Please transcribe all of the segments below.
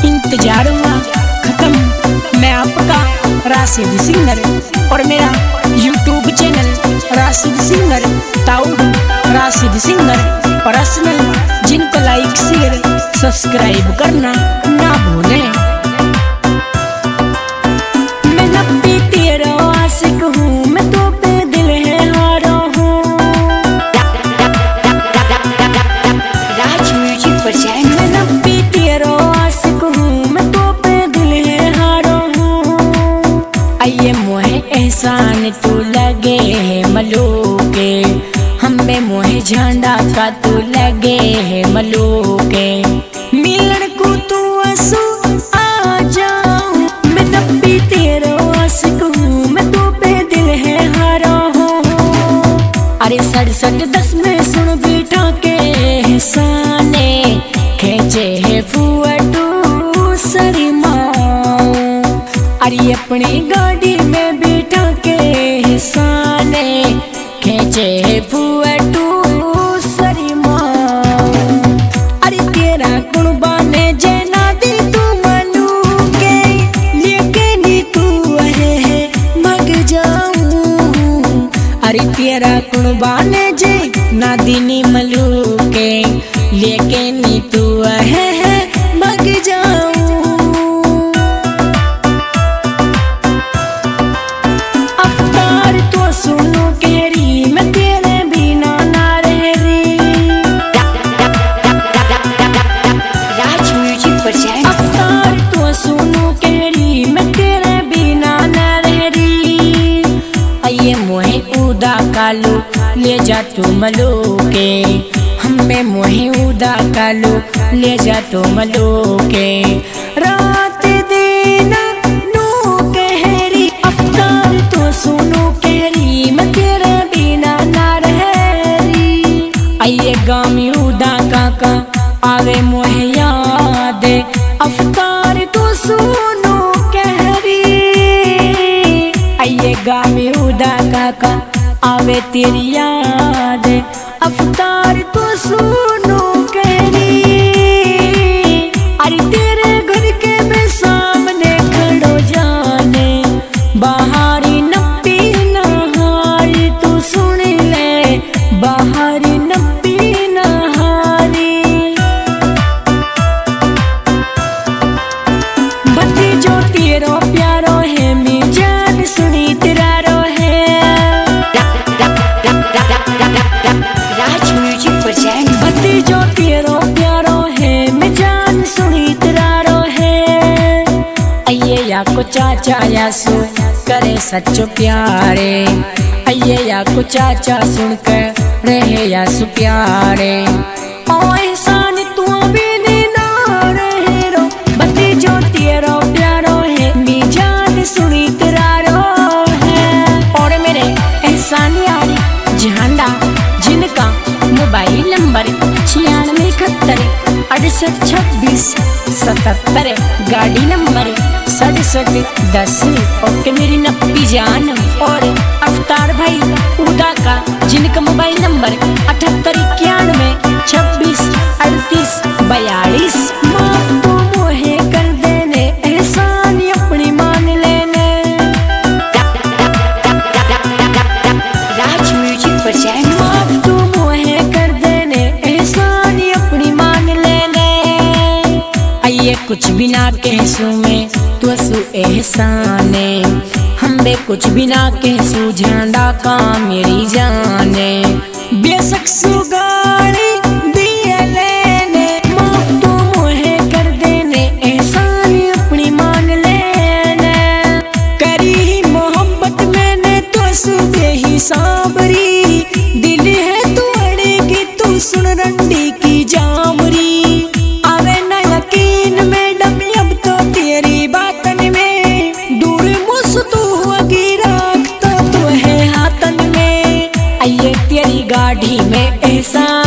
इंतजार हुआ खत्म। मैं आपका राशिद सिंगर और मेरा यूट्यूब चैनल राशिद सिंगर ताऊ राशिद सिंगर पर्सनल, जिनको लाइक शेयर सब्सक्राइब करना ना भूलें। मैं नब्बी तेरा आशिक हूँ, मैं तो पे दिल है हारा हूँ। Raj music present. मैं नब्बी तेरा आशिक हूँ, मैं तो पे दिल है हारा हूँ। आइए मोहे एहसान तू लगे है मलूके, हमें मोहे झंडा का तू लगे है मलूके। मिलन को तू आंसू आ जाऊं, मैं नब्बी तेरा आशिक हूँ, मैं तो पे दिल है हारा हूँ। अरे 67 में सुन बिठा के साने खेचे है फुअटू सरीमाऊं। अरे अपनी गाड़ी में बिठा के साने खेचे है फुअटू सरीमाऊं। अरे तेरा कुर्बाने जेना दी तू मनु के लेके नी तू है मग जाऊं। अरे तेरा कुर्बाने जे ना दीनी मलू के लेके नी तू है मग जाऊं। अफ्तार तो सुनो कहरी, मैं तेरे बिना ना रह रही। राज म्यूजिक प्रेजेंट। अफ्तार तो सुनो कहरी, मैं तेरे बिना ना रह रही। आइए मोहे उदा कालू ले जा तू मलो के, हमें मोहे उदा कालू ले जा तू मलो के। रात दिन नू कहरी, अफ्तार तो सुनो कहरी, मैं तेरे बिना ना रह रही। आइए गामी उदा काका आवे मोहे याद, अफ्तार तो सुनो कहरी। आइए गामी उदा काका आवे तेरी याद, अफ्तार तो सुनो कहरी। अरे तेरे घर के मैं सामने खड़ो जाने, बाहरी नब्बी नहारी तू सुन ले, बाहरी नब्बी नहारी। भतीजो तेरो प्यारो है, मी जान सुनी तेरा रो है। राज म्यूजिक प्रेजेंट। भतीजो तेरो प्यारो है, मैं जान सुनी तेरा रो है। आइए या को चाचा यासु करे सच्चो प्यारे, आइए या को चाचा सुनकर रहे यासु प्यारे। ओ एहसान तू भी ना रहे रो, भतीजो तेरो प्यारो है, मी जान सुनी तेरा रो है। और मेरे एहसान यारी झंडा, जिनका मोबाइल नंबर 9671 68 26 77, गाड़ी नंबर 6710। ओके मेरी नप्पी जान और अफ्तार भाई उदा का, जिनका मोबाइल नंबर 7891 26 38 42। माफ तो मोहे कर देने एहसान अपनी मान लेने। Raj music present. माफ तू मोहे कर देने एहसान अपनी मान लेने। आइए कुछ बिना कहसू में तू सु एहसाने, हम बे कुछ बिना कहसू झंडा का मेरी जाने। बेशक सुगाड़ी दिए लेने, माफ तू मोहे कर देने एहसान अपनी मान लेने। करी मोहब्बत मैंने तो सुबह ही साबरी, दिल है तू अड़ेगी तू सुन रंडी की जामरी। आवे ना यकीन मैडम अब तो तेरी बातन में, दूर मुझ तू अगी रखता तो है हाथन में। आइए तेरी गाड़ी में एहसान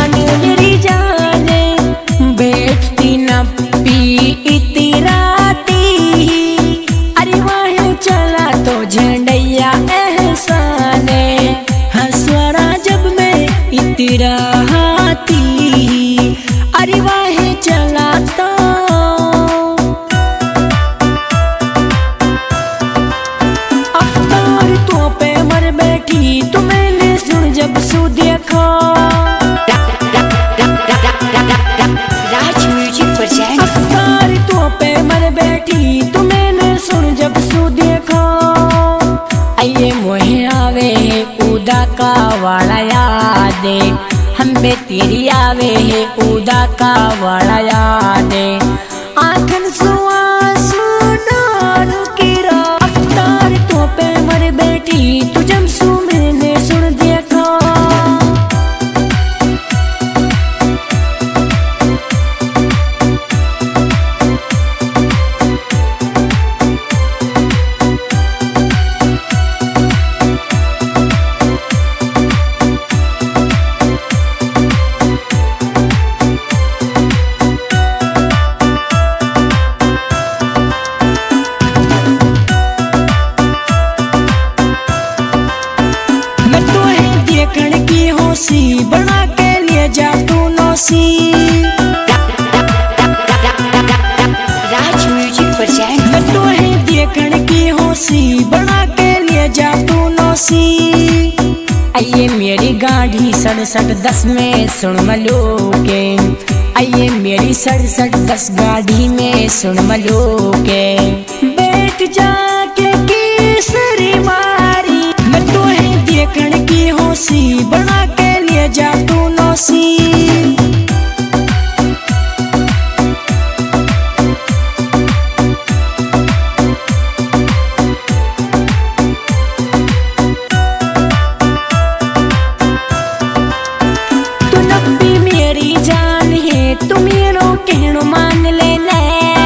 तेरी आवे है उदा का वाला यादे आखन सुआ सुनारू की रफ्तार तो पे मर बैठी तुझम सु मैंने सुन देखा बना के लिए जा तू नौसी राज म्यूजिक प्रेजेंट। मैं तो है देखण की होशी बना के लिए जा तू नौसी आइए मेरी गाड़ी 6710 में सुन मलोगे आइए मेरी 6710 गाड़ी में सुन मलोगे बैठ जाके केसरी मारी मैं तो है देखण की होशी बना के जा तू नौसी तू नब्बी मेरी जान है तू मेरो कहनो मान लेना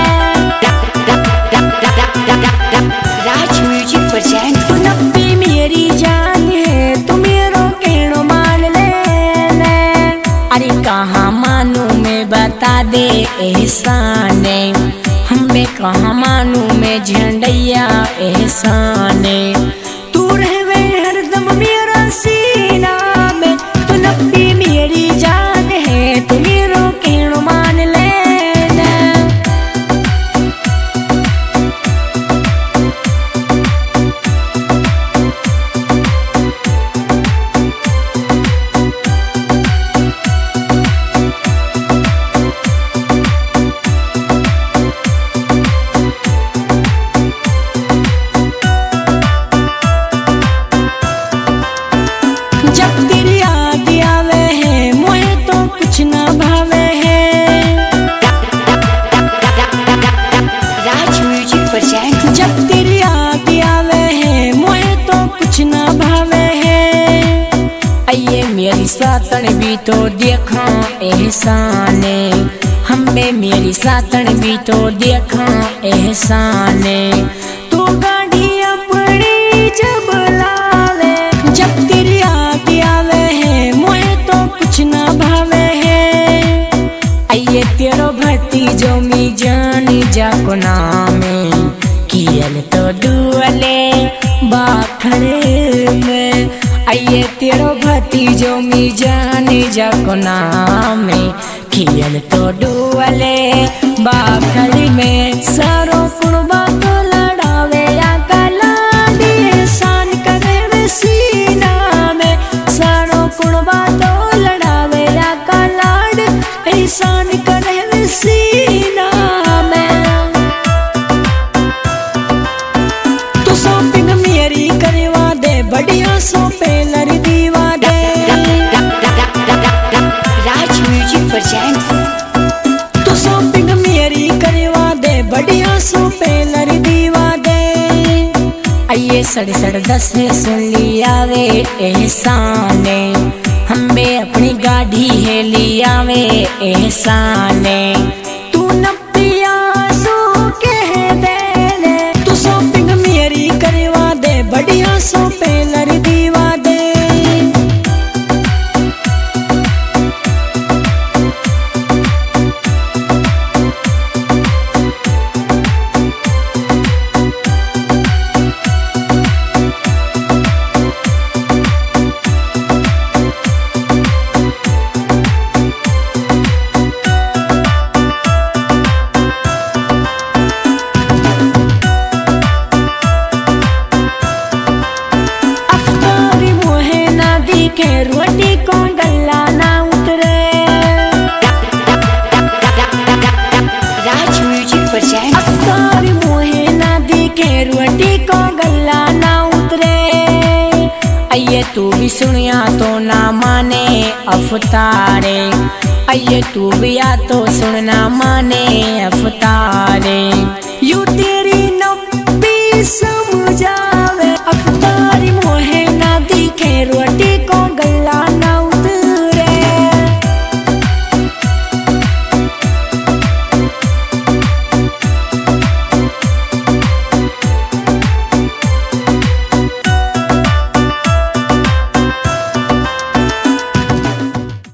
राज म्यूजिक प्रेजेंट। तू नब्बी मेरी जान है तू मेरो कहनो मान लेना अरे कहाँ मानू मैं बता दे एहसान हमें कहाँ मानू मैं झंडैया एहसान तू रहवे हरदम मेरा सीना में तू नब्बी मेरी जान है तू मेरो कहनो मान लेना जब तेरी याद आवे है मोहे तो कुछ ना भावे है राज म्यूजिक प्रेजेंट। जब तेरी याद आवे है मोहे तो कुछ ना भावे है आइए मेरी सातन भी तो देखा एहसान हमें मेरी सातन भी तो देखा एहसान तू गाड़ी अपनी जब लावे जब तेरी याद आवे है मोहे तो कुछ ना भावे है आइए तेरो भती जो मी जानी जाको नामे कियल तो दुअले बाखड़े में आइए तेरो भती जो मी जानी जाको नामे कियल तो दुअले बाखड़ी में सारो कुर्बा तो लड़ावे या कलाडी सान करे वे सीना में सारो कुर्बा तो लड़ावे या कलाड ऐसान करे वे सीना में तू शॉपिंग मेरी करवा दे बढ़िया शॉपिंग दीवा दे राज म्यूजिक प्रेजेंट। तू शॉपिंग मेरी करवा दे बढ़िया शॉपिंग दीवा दे आइए 6710 में सुन लिया वे एहसान हमें अपनी गाड़ी है लिया वे एहसान तू नब्बिया सो कह दे तू शॉपिंग मेरी करवा दे बढ़िया शॉपिंग दीवा दे तू भी सुनिया तो ना माने अफतारे, आइए तू भी आ तो सुनना माने अफतारे। यू तेरी नब्बी समझा